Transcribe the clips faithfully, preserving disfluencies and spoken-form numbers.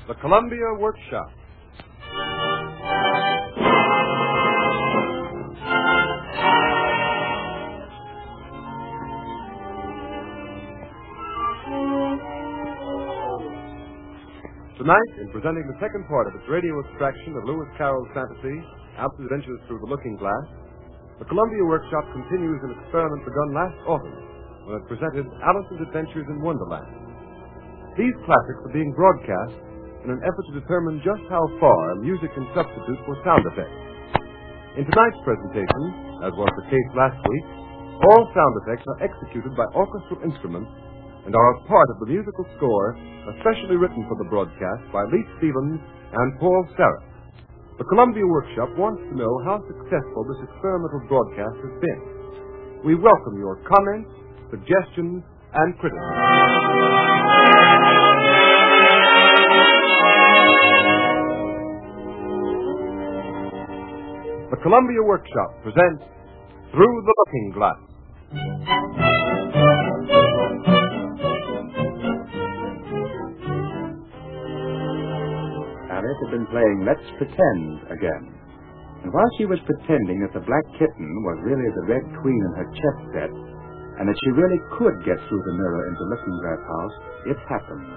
The Columbia Workshop. Tonight, in presenting the second part of its radio extraction of Lewis Carroll's fantasy, Alice's Adventures Through the Looking Glass, the Columbia Workshop continues an experiment begun last autumn when it presented Alice's Adventures in Wonderland. These classics are being broadcast in an effort to determine just how far music can substitute for sound effects. In tonight's presentation, as was the case last week, all sound effects are executed by orchestral instruments and are a part of the musical score especially written for the broadcast by Lee Stevens and Paul Serra. The Columbia Workshop wants to know how successful this experimental broadcast has been. We welcome your comments, suggestions, and criticism. The Columbia Workshop presents Through the Looking Glass. Alice had been playing Let's Pretend again. And while she was pretending that the black kitten was really the Red Queen in her chess set, and that she really could get through the mirror into Looking Glass House, it happened.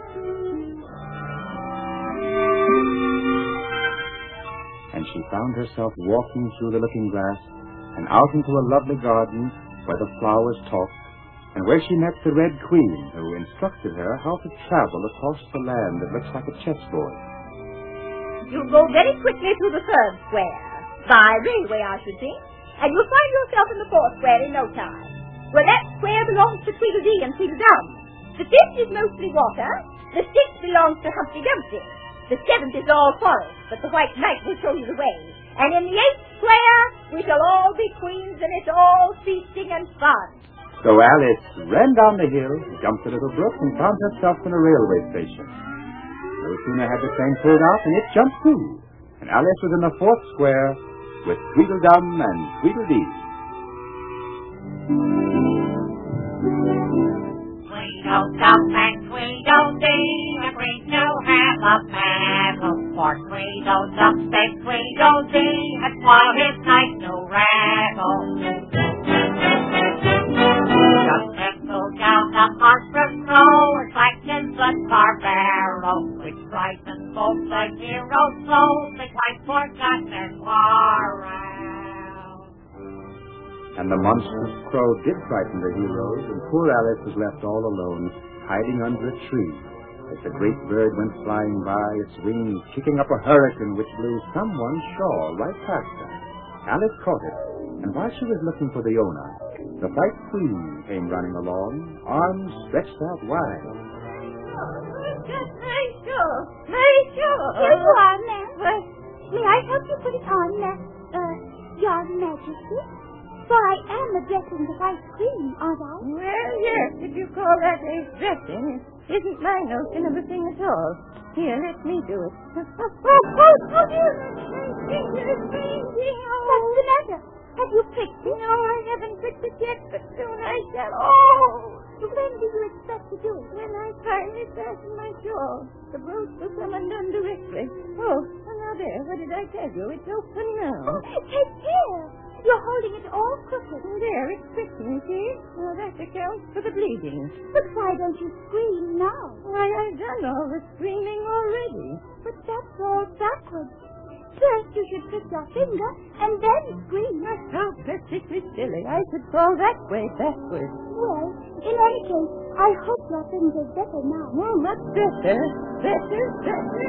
And she found herself walking through the looking glass and out into a lovely garden where the flowers talked, and where she met the Red Queen, who instructed her how to travel across the land that looks like a chessboard. You'll go very quickly through the third square, by railway, I should think, and you'll find yourself in the fourth square in no time. Well, that square belongs to Tweedledee and Tweedledum. The fifth is mostly water. The sixth belongs to Humpty Dumpty. The seventh is all forest, but the White Knight will show you the way. And in the eighth square, we shall all be queens, and it's all feasting and fun. So Alice ran down the hill, jumped a little brook, and found herself in a railway station. No sooner had the train pulled out than it jumped too, and Alice was in the fourth square with Tweedledum and Tweedledee. Tweedledum and Tweedledee, and bring no half a battle. For Tweedledum said Tweedledee, and while his knight no rattle. Just settle down the monstrous throw, it's like in blood Barbaro, which frightens both the heroes' souls, they quite forgot their quarrel. And the monstrous crow did frighten the heroes, and poor Alice was left all alone, hiding under a tree, as the great bird went flying by, its wings kicking up a hurricane which blew someone's shawl right past her. Alice caught it, and while she was looking for the owner, the White Queen came running along, arms stretched out wide. My shawl, my shawl. Here you are, ma'am. Well, may I help you put it on, ma'am? Uh, Your Majesty? For I am addressing the White Queen, aren't I? Well, yes, if you call that a dressing, it isn't my notion of a thing at all. Here, let me do it. Oh, oh, oh, dear, my finger is freezing. What's the matter? Have you pricked it? No, I haven't pricked it yet, but soon I shall. Oh! When do you expect to do it? When I finally fasten my shawl. The brooch will come undone directly. Oh, and now there, what did I tell you? It's open now. Oh, take care. You're holding it all crooked. There, it's pricking, see? Now that accounts for the bleeding. But why don't you scream now? Why, I've done all the screaming already. But that's all backwards. First you should prick your finger, and then scream. That's how perfectly silly. I should fall that way backwards. Well, in any case, I hope your finger's better now. Oh, much better. Better, better.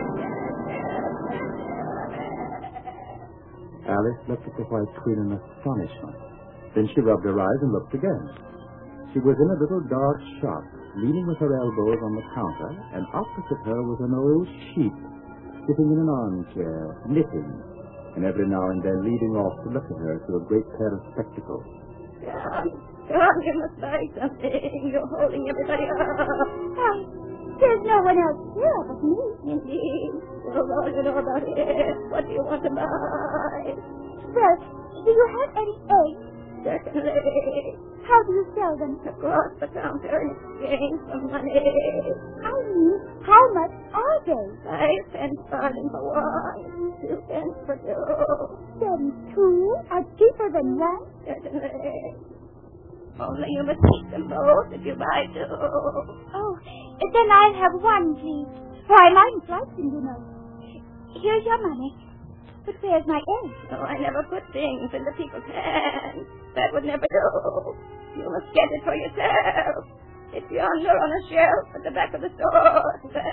Alice looked at the White Queen in astonishment. Then she rubbed her eyes and looked again. She was in a little dark shop, leaning with her elbows on the counter, and opposite her was an old sheep, sitting in an armchair, knitting, and every now and then leading off to look at her through a great pair of spectacles. John, John, you must buy something. You're holding everybody up. Why, there's no one else here but me. Indeed. Well, all you know about it. What do you want to buy? Well, do you have any eggs? Certainly. How do you sell them? Across the counter in exchange for money. I mean, how much are they? Five pence starting for one, two pence for two. Then two are cheaper than one? Certainly. Only you must take them both if you buy two. Oh, then I'll have one, please. For I mightn't like them, you know. Here's your money. But where's my egg? Oh, I never put things into people's hands. That would never do. You must get it for yourself. It's yonder on a shelf at the back of the store.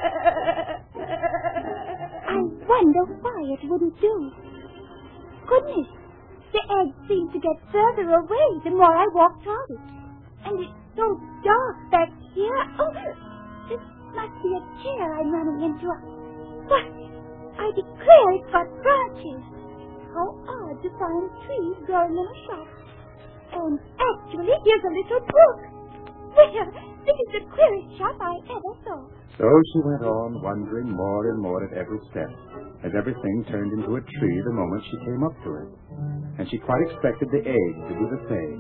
I wonder why it wouldn't do. Goodness, the egg seemed to get further away the more I walked toward it. And it's so dark back here. Oh, this must be a chair I'm running into. What? I declare it's got branches. How odd to find trees growing in a shop. And actually, here's a little brook. Well, this is the queerest shop I ever saw. So she went on, wondering more and more at every step, as everything turned into a tree the moment she came up to it. And she quite expected the egg to do the same.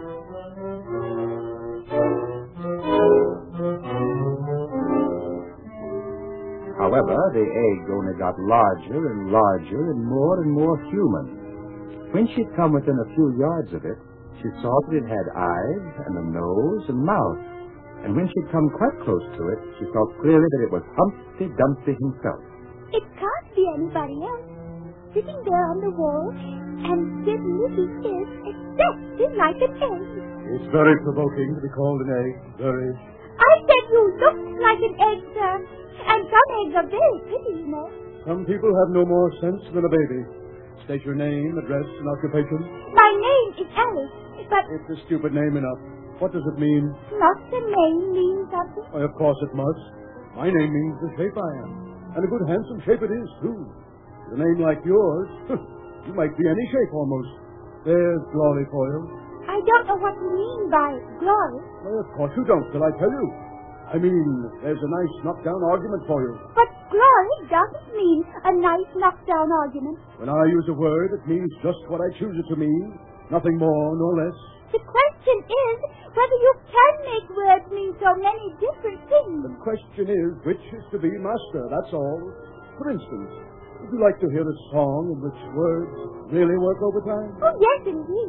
However, the egg only got larger and larger and more and more human. When she'd come within a few yards of it, she saw that it had eyes and a nose and mouth. And when she'd come quite close to it, she saw clearly that it was Humpty Dumpty himself. It can't be anybody else. Sitting there on the wall, and certainly he is exactly like an egg. It's very provoking to be called an egg. Very. I said you looked like an egg, sir. And some eggs are very pretty, you know. Some people have no more sense than a baby. State your name, address, and occupation. My name is Alice, but... It's a stupid name enough. What does it mean? Must the name mean something? Why, of course it must. My name means the shape I am. And a good handsome shape it is, too. With a name like yours, you might be any shape almost. There's Glory for you. I don't know what you mean by glory. Well, of course you don't, till I tell you. I mean, there's a nice knockdown argument for you. But glory doesn't mean a nice knockdown argument. When I use a word, it means just what I choose it to mean. Nothing more nor less. The question is whether you can make words mean so many different things. The question is, which is to be master, that's all. For instance, would you like to hear a song in which words really work overtime? Oh, yes, indeed.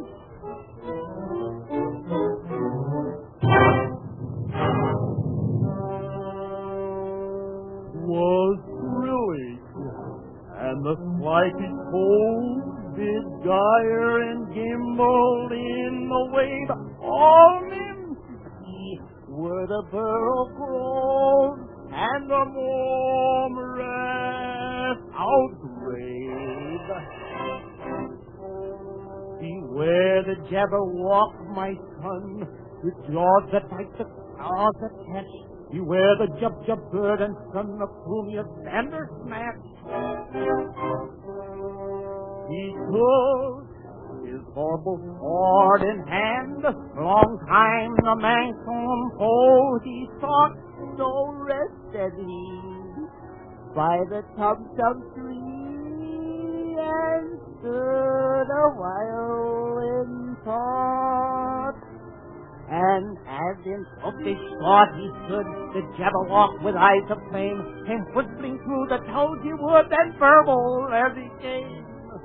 Was thrilling, and the flighty cold did gyre and gimble in the wave. All men see were the pearl groves and the murmurous outgrave. Beware the Jabberwock, my son, the jaws that bite, the claws that catch. Beware the Jub-Jub bird and son of whom you Bandersnatch. He took his horrible sword in hand. Long time the Manxome foe he sought, so rested he by the Tub-Tub tree and stood a while in thought. And as in selfish thought he stood, the Jabberwock with eyes of flame came whistling through the tulgey wood and burbled as he came.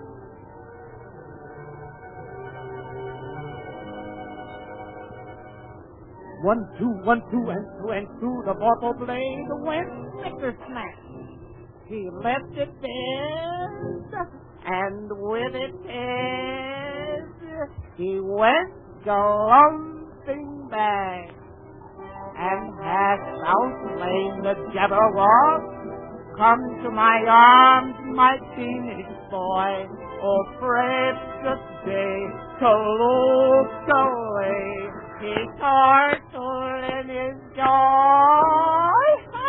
One, two, one, two, and two, and through the vorpal blade went Snickersnatch. He left it dead, and with it dead, he went galumphing back. And hast thou slain the Jabberwock? Come to my arms, my teenage boy. Oh, precious day to look away. He turtled in his joy.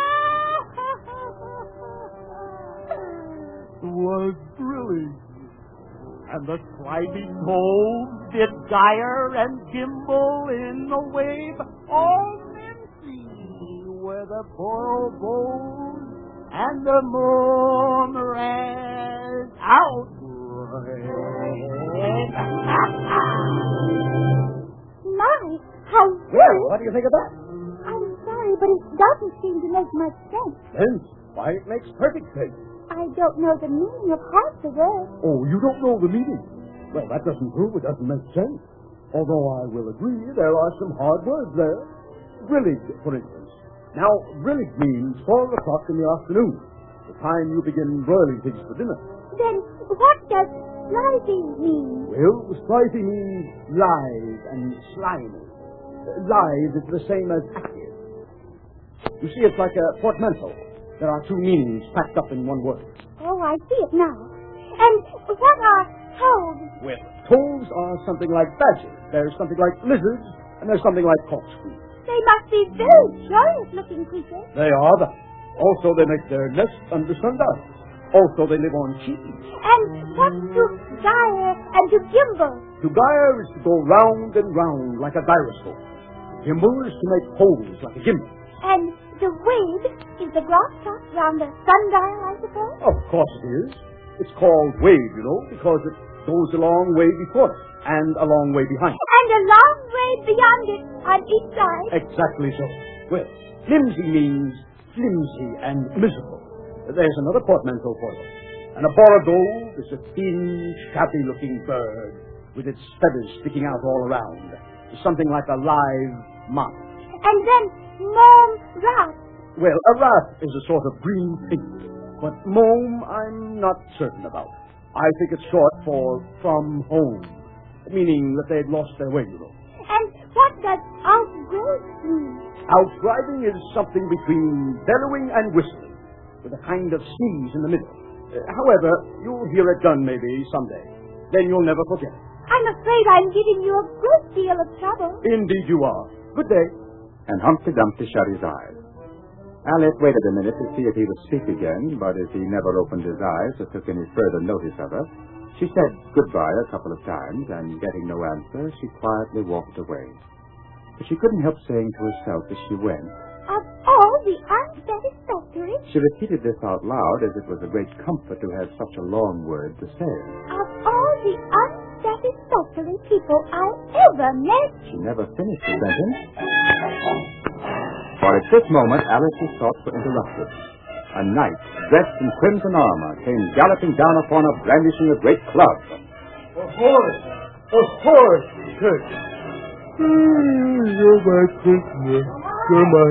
Was thrilling, and the slimy cove did gyre and gimble in the wave. All men see where the boil goes and the murmurous outrage. Well, what do you think of that? I'm sorry, but it doesn't seem to make much sense. Sense? Why, it makes perfect sense. I don't know the meaning of half the word. Oh, you don't know the meaning? Well, that doesn't prove it doesn't make sense. Although I will agree there are some hard words there. Brillig, for instance. Now, brillig means four o'clock in the afternoon, the time you begin broiling pigs for dinner. Then what does slithy mean? Well, slithy means live and slimy. Live is the same as active. You see, it's like a portmanteau. There are two meanings packed up in one word. Oh, I see it now. And what are toads? Well, toads are something like badgers. There's something like lizards, and there's something like corkscrews. They must be very curious-looking creatures. They are that. Also, they make their nest under sundials. Also, they live on cheese. And what do gyre and to gimble? To gyre is to go round and round like a gyroscope. Gimble is to make holes like a gimlet. And the wave is the grass top round the sundial, I suppose? Of course it is. It's called wave, you know, because it goes a long way before it and a long way behind it. And a long way beyond it on each side? Exactly so. Well, flimsy means flimsy and miserable. There's another portmanteau for you. And a borogold is a thin, shabby-looking bird with its feathers sticking out all around. It's something like a live moth. And then mome rat. Well, a rat is a sort of green pink, but mome I'm not certain about. I think it's short for from home, meaning that they'd lost their way, you know. And what does outgrowth mean? Outgriving is something between bellowing and whistling, with a kind of sneeze in the middle. Uh, however, you'll hear it done maybe someday. Then you'll never forget it. I'm afraid I'm giving you a good deal of trouble. Indeed you are. Good day. And Humpty Dumpty shut his eyes. Alice waited a minute to see if he would speak again, but as he never opened his eyes or took any further notice of her, she said goodbye a couple of times, and getting no answer, she quietly walked away. But she couldn't help saying to herself as she went, Of all the unsatisfactory, she repeated this out loud as it was a great comfort to have such a long word to say. of all the unsatisfactory people I ever met. She never finished the sentence, for at this moment Alice's thoughts were interrupted. A knight, dressed in crimson armor, came galloping down upon her, brandishing a great club. A horse! A horse! Church! You're my prisoner. You're my...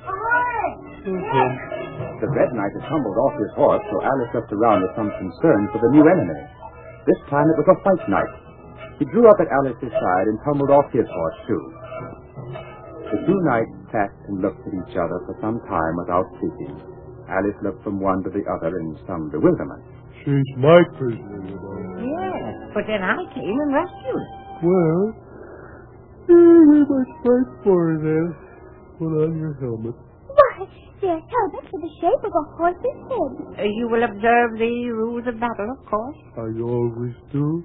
The Red Knight had tumbled off his horse, so Alice looked around with some concern for the new enemy. This time it was a White Knight. He drew up at Alice's side and tumbled off his horse, too. The two knights sat and looked at each other for some time without speaking. Alice looked from one to the other in some bewilderment. She's my prisoner, you know. Yes, but then I came and rescued her. Well, we must fight for her then. Put on your helmet. Why, their helmets are the shape of a horse's head. Uh, you will observe the rules of battle, of course. I always do.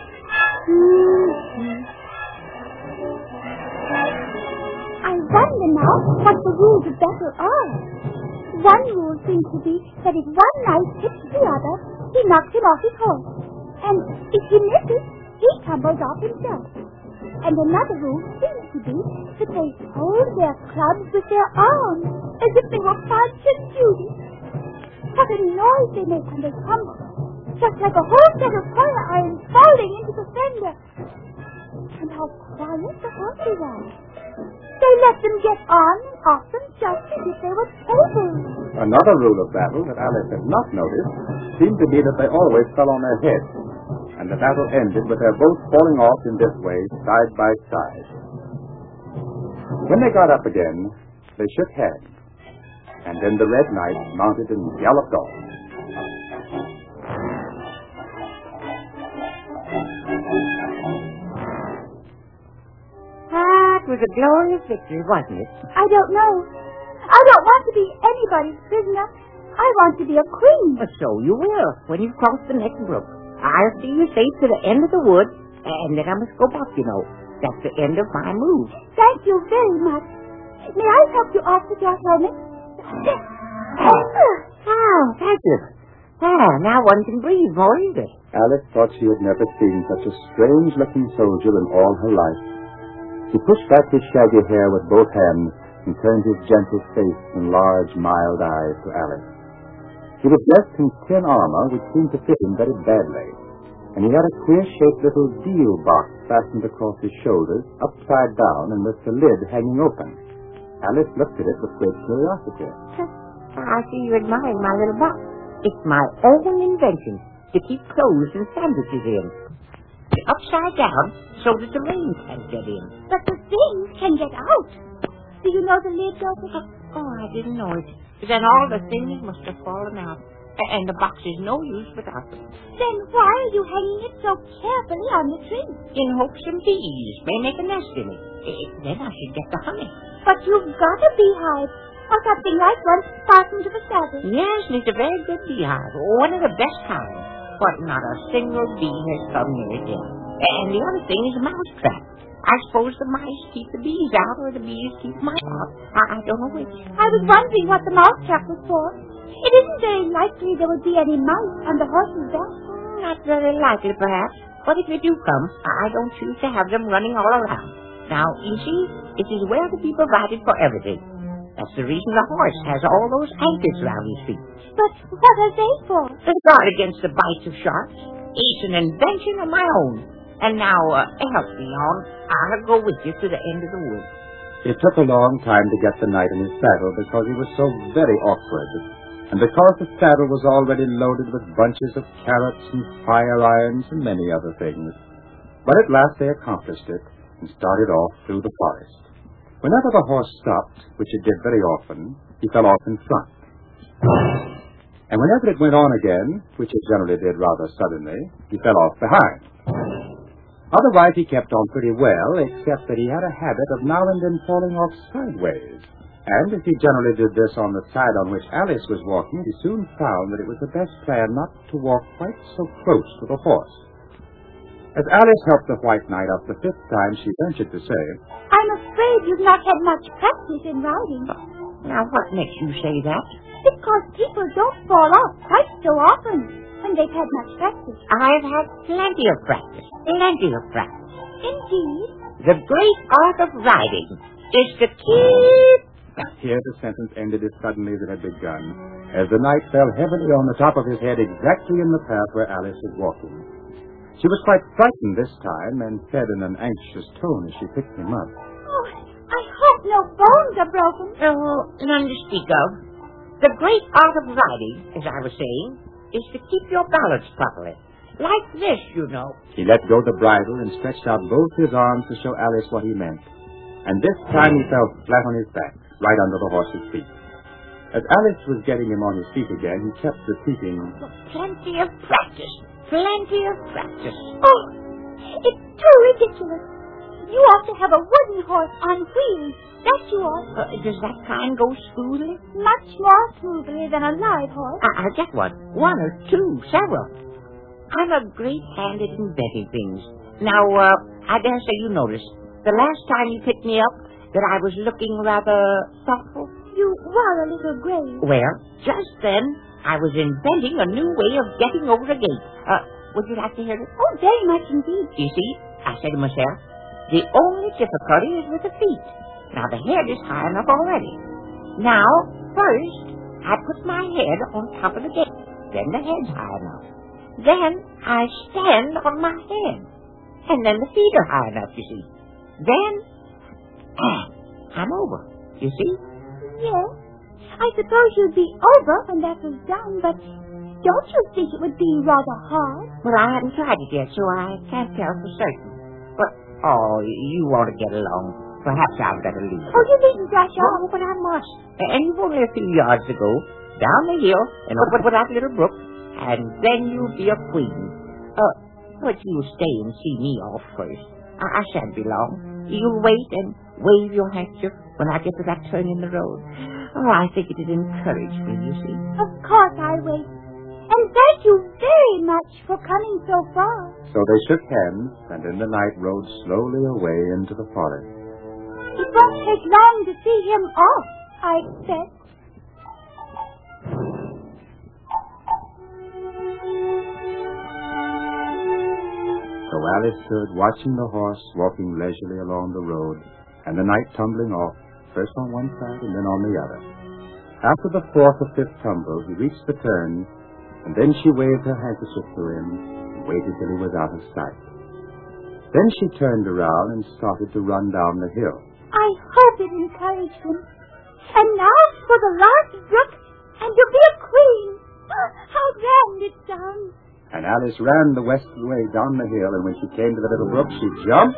I wonder now what the rules of battle are. One rule seems to be that if one knight hits the other, he knocks him off his horse. And if he misses, he tumbles off himself. And another rule seems to be that they hold their clubs with their arms, as if they were punch duty. What a noise they make when they tumble, just like a whole set of fire irons falling into the fender. And how quiet the horses are. They let them get on and off them just as if they were tables. Another rule of battle that Alice had not noticed seemed to be that they always fell on their heads, and the battle ended with their both falling off in this way, side by side. When they got up again, they shook hands, and then the Red Knight mounted and galloped off. That was a glorious victory, wasn't it? I don't know. I don't want to be anybody's prisoner. I want to be a queen. Well, so you will, when you've crossed the next brook. I'll see you safe to the end of the wood, and then I must go back, you know. That's the end of my move. Thank you very much. May I help you off with your helmet? Oh, thank you. Ah, now one can breathe more easily. Alice thought she had never seen such a strange-looking soldier in all her life. He pushed back his shaggy hair with both hands and turned his gentle face and large, mild eyes to Alice. He was dressed in tin armor, which seemed to fit him very badly, and he had a queer-shaped little deal box fastened across his shoulders, upside down, and with the lid hanging open. Alice looked at it with great curiosity. I see you admiring my little box. It's my own invention to keep clothes and sandwiches in. It's upside down so that the rain can't get in. But the things can get out. Do you know the lid, Dorothy? Oh, I didn't know it. Then all the things must have fallen out. And the box is no use without them. Then why are you hanging it so carefully on the tree? In hopes some bees may make a nest in it. Then I should get the honey. But you've got a beehive, or something like one, fastened to the saddle. Yes, and it's a very good beehive. One of the best kinds. But not a single bee has come near it yet. And the other thing is a mouse trap. I suppose the mice keep the bees out, or the bees keep mice out. I, I don't know which. I was wondering what the mouse trap was for. It isn't very likely there would be any mice on the horse's back. Not very likely, perhaps. But if they do come, I don't choose to have them running all around. Now, you see, it is well to be provided for everything. That's the reason the horse has all those anchors round his feet. But what are they for? To guard against the bites of sharks. It's an invention of my own. And now, uh, help me on. I'll go with you to the end of the woods. It took a long time to get the knight in his saddle because he was so very awkward, and because the saddle was already loaded with bunches of carrots and fire irons and many other things. But at last they accomplished it and started off through the forest. Whenever the horse stopped, which it did very often, he fell off in front. And whenever it went on again, which it generally did rather suddenly, he fell off behind. Otherwise, he kept on pretty well, except that he had a habit of now and then falling off sideways. And as he generally did this on the side on which Alice was walking, he soon found that it was the best plan not to walk quite so close to the horse. As Alice helped the White Knight up the fifth time, she ventured to say, I'm afraid you've not had much practice in riding. Now, what makes you say that? Because people don't fall off quite so often when they've had much practice. I've had plenty of practice. Plenty of practice. Indeed. The great art of riding is to keep... Here the sentence ended as suddenly as it had begun, as the knight fell heavily on the top of his head exactly in the path where Alice was walking. She was quite frightened this time, and said in an anxious tone as she picked him up, Oh, I hope no bones are broken. Oh, none to speak of. The great art of riding, as I was saying, is to keep your balance properly. Like this, you know. He let go the bridle and stretched out both his arms to show Alice what he meant. And this time he fell flat on his back, right under the horse's feet. As Alice was getting him on his feet again, he kept repeating, Plenty of practice. Plenty of practice. Oh, it's too ridiculous. You ought to have a wooden horse on wheels. That you ought. Uh, does that kind go smoothly? Much more smoothly than a live horse. I- I'll get one. One or two, several. I'm a great hand at inventing things. Now, uh, I dare say you noticed, the last time you picked me up, that I was looking rather thoughtful. You were a little grave. Well, just then, I was inventing a new way of getting over the gate. Uh, would you like to hear it? Oh, very much indeed. You see, I said to myself, the only difficulty is with the feet. Now, the head is high enough already. Now, first, I put my head on top of the gate. Then the head's high enough. Then I stand on my head. And then the feet are high enough, you see. Then, ah, I'm over, you see? Yes. I suppose you'd be over when that was done, but don't you think it would be rather hard? Well, I haven't tried it yet, so I can't tell for certain. But, oh, you want to get along. Perhaps I'd better leave. Oh, you needn't rush off. Oh, but I must. And you've only a few yards to go, down the hill, and over that little brook, and then you'll be a queen. Uh, but you'll stay and see me off first. I, I shan't be long. You'll wait and wave your handkerchief when I get to that turn in the road. Oh, I think it'd encourage me, you see. Of course I'll wait. And thank you very much for coming so far. So they shook hands, and in the night rode slowly away into the forest. It won't take long to see him off, I expect. So Alice stood watching the horse walking leisurely along the road, and the knight tumbling off, first on one side and then on the other. After the fourth or fifth tumble, he reached the turn, and then she waved her handkerchief to him and waited till he was out of sight. Then she turned around and started to run down the hill. I hope it encouraged him. And now for the last brook, and to be a queen. How grand it sounds. And Alice ran the west way down the hill, and when she came to the little brook, she jumped.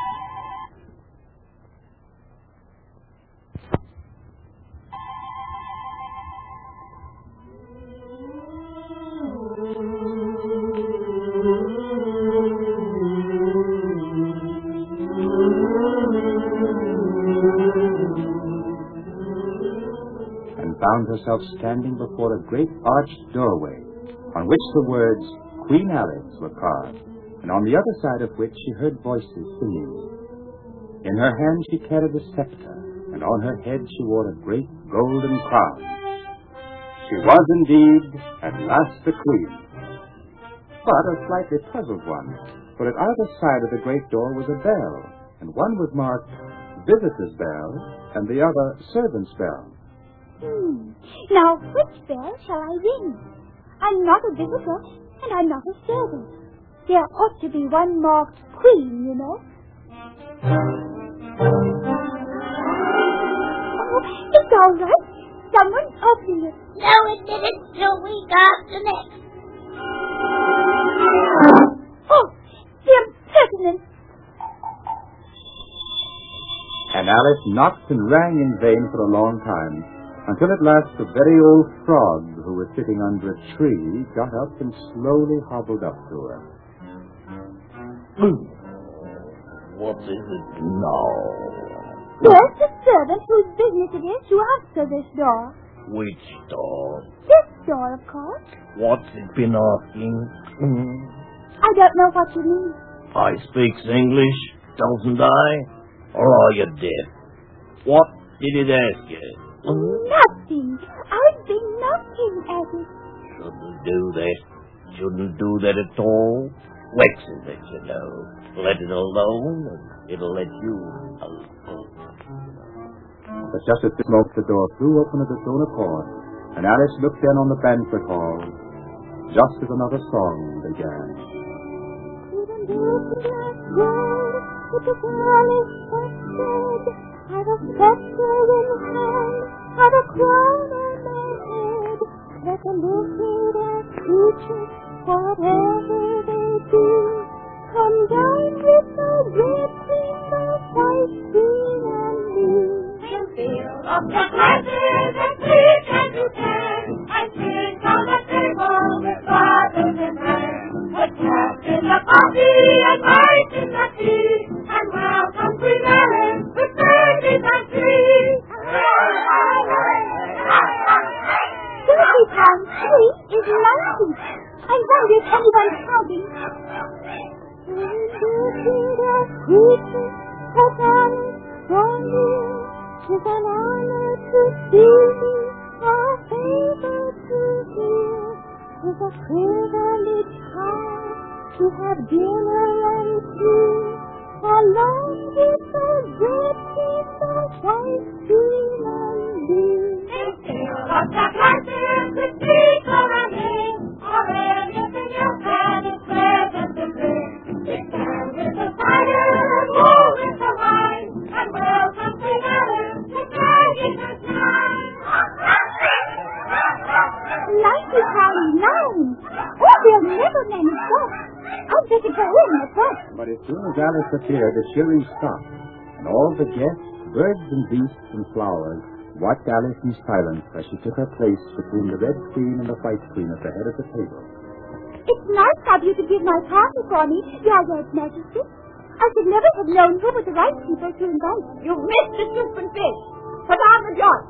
Found herself standing before a great arched doorway, on which the words Queen Alice were carved, and on the other side of which she heard voices singing. In her hand she carried a scepter, and on her head she wore a great golden crown. She was indeed at last the queen, but a slightly puzzled one, for at either side of the great door was a bell, and one was marked Visitor's Bell, and the other Servant's Bell. Hmm. Now, which bell shall I ring? I'm not a visitor, and I'm not a servant. There ought to be one marked Queen, you know. Oh, it's all right. Someone's opening it. No admittance till week after next. Oh, the impertinence. And Alice knocked and rang in vain for a long time, until at last a very old frog, who was sitting under a tree, got up and slowly hobbled up to her. What is it now? There's the servant whose business it is to answer this door. Which door? This door, of course. What's it been asking? I don't know what you mean. I speaks English, doesn't I? Or are you deaf? What did it ask you? Nothing. I've been knocking at it. Shouldn't do that. Shouldn't do that at all. Vexes it, you know. Let it alone, and it'll let you alone. But just at this moment the door flew open of its own accord, and Alice looked in on the banquet hall, just as another song began. Even though the last word, it was Alice that said, I've a scepter in hand, I've a crown on my head. Let the little creatures, whatever they do, come down with the red queen, the white queen, and me. And feel of the glasses and sweet as you can, and sit on the table with bottles in hand. Put caps in the coffee and mice in the tea, and welcome Queen Alice with babies and tea. Thirty pounds three is ninety. I wonder if anyone's counting. It's an honor to see me, a favor to hear. It's a privilege high to have dinner and tea, along with the red tea, the white tea, and me. Of the glasses with people and in, or anything else that is pleasant to drink. Sit down with the cider and roll with the wine, and welcome Queen Alice with baggage and nine. Ninety pounds nine. Oh, they'll never manage that. I'd better go in at once. But as soon as Alice appeared, the cheering stopped, and all the guests, birds and beasts and flowers, watched Alice in silence as she took her place between the Red Queen and the White Queen at the head of the table. It's nice of you to give my party for me, Your Royal Majesty. I should never have known who were the right people to invite. You've missed the soup and fish. Put on the joint.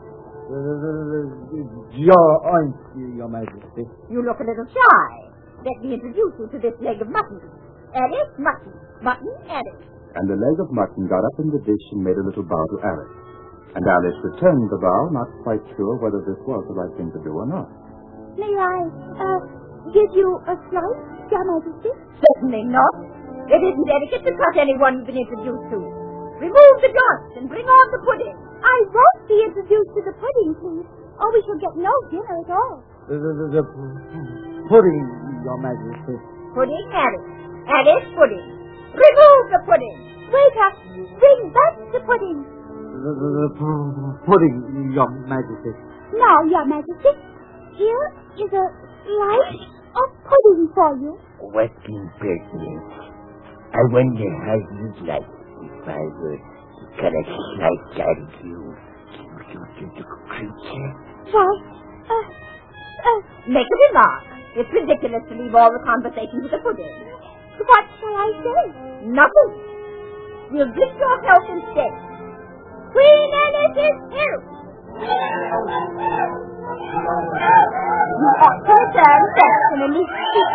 Your oint, Your Majesty. You look a little shy. Let me introduce you to this leg of mutton. Alice, mutton. Mutton, Alice. And the leg of mutton got up in the dish and made a little bow to Alice. And Alice returned the bow, not quite sure whether this was the right thing to do or not. May I, uh, give you a slice, Your Majesty? Certainly not. It isn't etiquette to cut anyone you've been introduced to. Remove the dust and bring on the pudding. I won't be introduced to the pudding, please, or we shall get no dinner at all. The, the, the, the pudding, Your Majesty. Pudding, Alice. Alice, pudding. Remove the pudding. Waiter, bring back the pudding. The, the, the pudding, Your Majesty. Now, Your Majesty, here is a slice of pudding for you. What impertinence. I wonder how you'd like if I would cut a slice out of you, you little creature. Why, uh, uh... Make a remark. It's ridiculous to leave all the conversation with the pudding. What shall I say? Nothing. We'll drink your health instead. Queen Alice's health. You ought to return Jackson and his feet.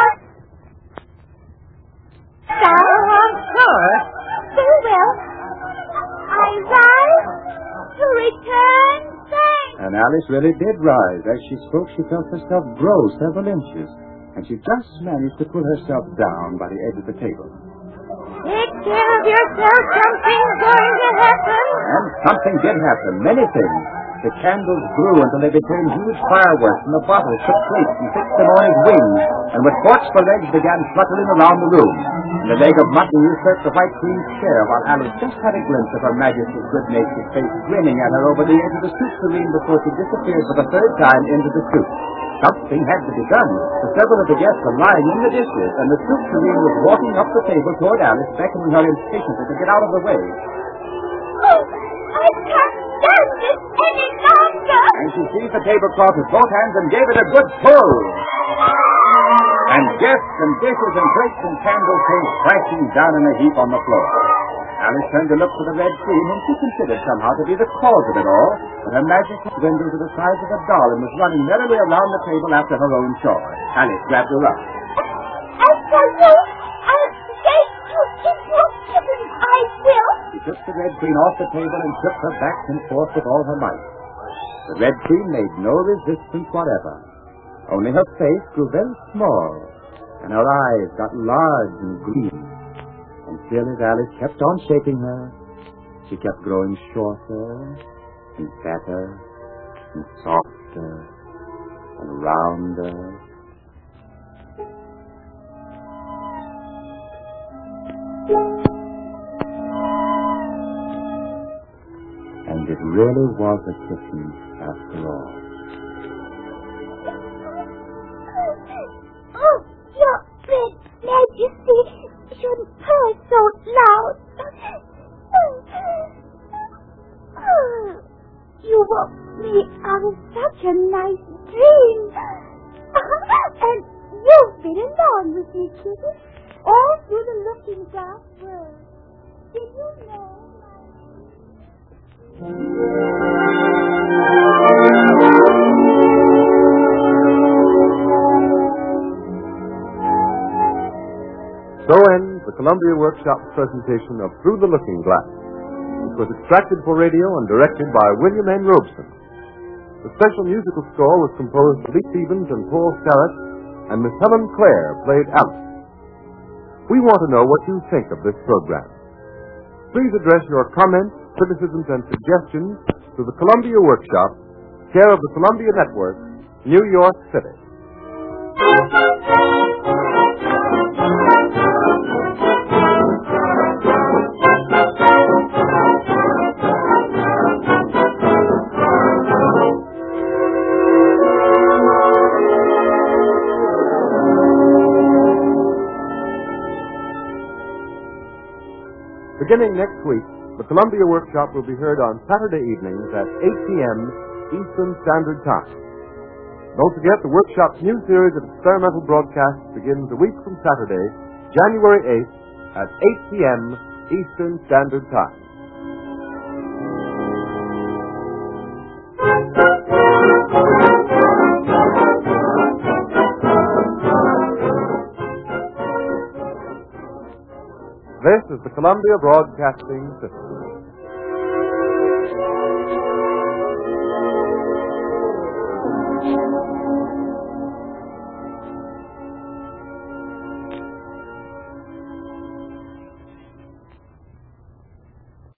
Sir? Very well. I rise to return thanks. And Alice really did rise. As she spoke, she felt herself grow several inches, and she just managed to pull herself down by the edge of the table. Take care of yourself. Something's going to happen. And something did happen. Many things. The candles grew until they became huge fireworks, and the bottles took place and fixed them on his wings, and with forceful legs began fluttering around the room. And the leg of mutton usurped the White Queen's chair, while Alice just had a glimpse of Her Majesty's good-natured face grinning at her over the edge of the soup tureen before she disappeared for the third time into the soup. Something had to be done, for several of the guests were lying in the dishes, and the soup tureen was walking up the table toward Alice, beckoning her impatiently to get out of the way. Oh, I can't stand this any longer. And she seized the tablecloth with both hands and gave it a good pull. And guests and dishes and plates and candles came crashing down in a heap on the floor. Alice turned to look for the Red Queen, whom she considered somehow to be the cause of it all, but Her Majesty dwindled to the size of a doll and was running merrily around the table after her own chore. Alice grabbed her up. As for you, I'll say you if you're given, I will. She took the Red Queen off the table and shook her back and forth with all her might. The Red Queen made no resistance whatever. Only her face grew very small, and her eyes got large and green. And still, as Alice kept on shaking her, she kept growing shorter and fatter and softer and rounder. And it really was a kitten after all. Oh, your Red Majesty shouldn't purr so loud. Oh, you woke me out of such a nice dream. And you've been along with me, Kitty, all through the Looking Glass world. Did you know? So ends the Columbia Workshop's presentation of Through the Looking Glass, which was extracted for radio and directed by William N. Robeson. The special musical score was composed by Lee Stevens and Paul Starrett, and Miss Helen Clare played Alice. We want to know what you think of this program. Please address your comments, criticisms, and suggestions to the Columbia Workshop, care of the Columbia Network, New York City. Beginning next week, the Columbia Workshop will be heard on Saturday evenings at eight p.m. Eastern Standard Time. Don't forget, the Workshop's new series of experimental broadcasts begins a week from Saturday, January eighth, at eight p.m. Eastern Standard Time. This is the Columbia Broadcasting System.